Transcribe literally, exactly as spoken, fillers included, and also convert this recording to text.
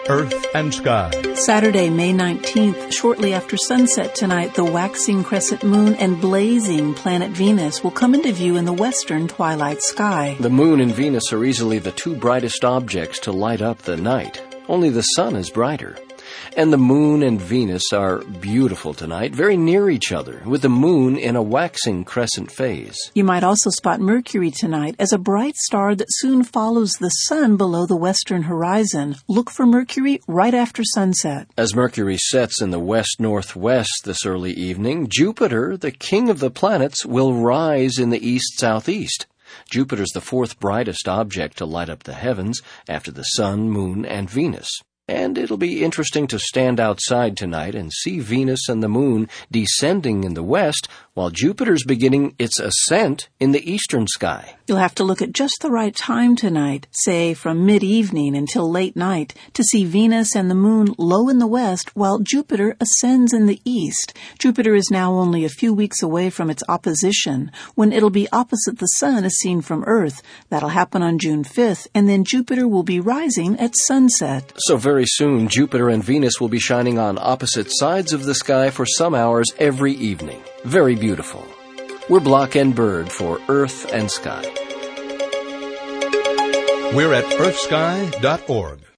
Earth and Sky. Saturday, May nineteenth, shortly after sunset tonight, the waxing crescent moon and blazing planet Venus will come into view in the western twilight sky. The moon and Venus are easily the two brightest objects to light up the night. Only the sun is brighter. And the moon and Venus are beautiful tonight, very near each other, with the moon in a waxing crescent phase. You might also spot Mercury tonight as a bright star that soon follows the sun below the western horizon. Look for Mercury right after sunset. As Mercury sets in the west-northwest this early evening, Jupiter, the king of the planets, will rise in the east-southeast. Jupiter's the fourth brightest object to light up the heavens after the sun, moon, and Venus. And it'll be interesting to stand outside tonight and see Venus and the moon descending in the west while Jupiter's beginning its ascent in the eastern sky. You'll have to look at just the right time tonight, say from mid-evening until late night, to see Venus and the moon low in the west while Jupiter ascends in the east. Jupiter is now only a few weeks away from its opposition, when it'll be opposite the sun as seen from Earth. That'll happen on June fifth, and then Jupiter will be rising at sunset. So very soon, Jupiter and Venus will be shining on opposite sides of the sky for some hours every evening. Very beautiful. We're Block and Bird for Earth and Sky. We're at earth sky dot org.